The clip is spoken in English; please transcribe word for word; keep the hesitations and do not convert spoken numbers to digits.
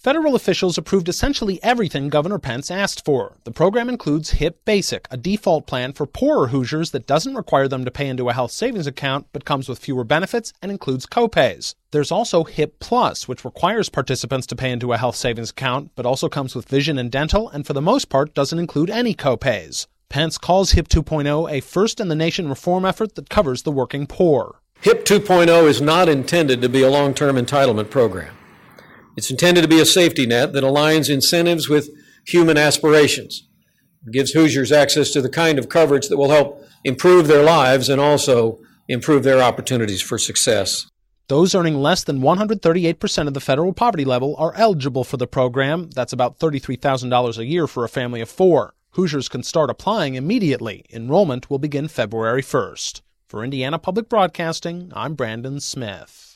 Federal officials approved essentially everything Governor Pence asked for. The program includes HIP Basic, a default plan for poorer Hoosiers that doesn't require them to pay into a health savings account but comes with fewer benefits and includes copays. There's also HIP Plus, which requires participants to pay into a health savings account but also comes with vision and dental and for the most part doesn't include any copays. Pence calls HIP two point oh a first-in-the-nation reform effort that covers the working poor. HIP two point oh is not intended to be a long-term entitlement program. It's intended to be a safety net that aligns incentives with human aspirations. It gives Hoosiers access to the kind of coverage that will help improve their lives and also improve their opportunities for success. Those earning less than one hundred thirty-eight percent of the federal poverty level are eligible for the program. That's about thirty-three thousand dollars a year for a family of four. Hoosiers can start applying immediately. Enrollment will begin February first. For Indiana Public Broadcasting, I'm Brandon Smith.